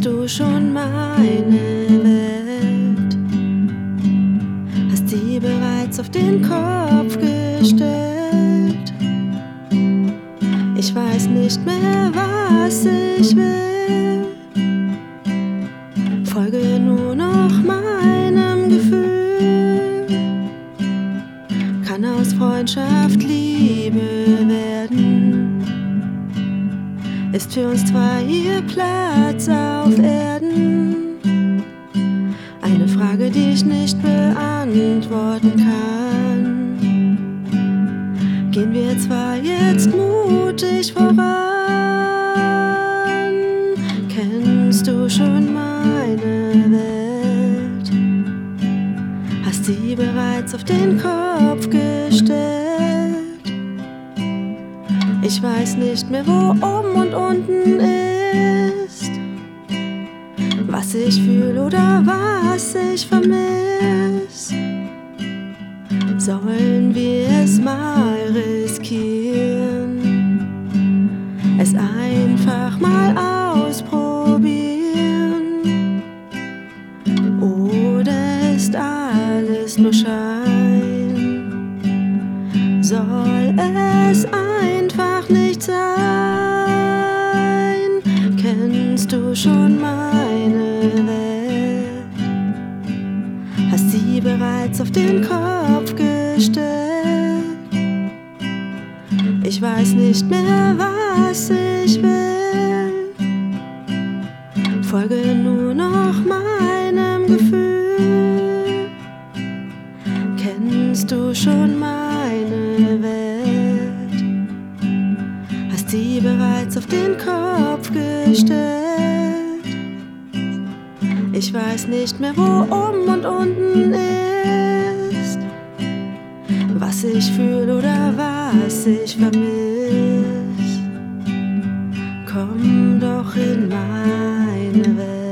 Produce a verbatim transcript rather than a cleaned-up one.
Kennst du schon meine Welt? Hast sie bereits auf den Kopf gestellt? Ich weiß nicht mehr, was ich will. Folge nur noch meinem Gefühl. Kann aus Freundschaft Liebe werden. Ist für uns zwei hier Platz auf Erden? Eine Frage, die ich nicht beantworten kann. Gehen wir zwar jetzt mutig voran? Kennst du schon meine Welt? Hast sie bereits auf den Kopf gestellt? Ich weiß nicht mehr, wo oben und unten ist, was ich fühle oder was ich vermiss. Sollen wir es mal riskieren, es einfach mal ausprobieren? Oder ist alles nur Schein? Soll es einfach nicht sein? Kennst du schon meine Welt? Hast sie bereits auf den Kopf gestellt? Ich weiß nicht mehr, was ich will. Folge nur noch meinem Gefühl. Kennst du schon meine Welt? Hast sie bereits auf den Kopf gestellt? Ich weiß nicht mehr, wo oben und unten ist, was ich fühle oder was ich vermiss. Komm doch in meine Welt.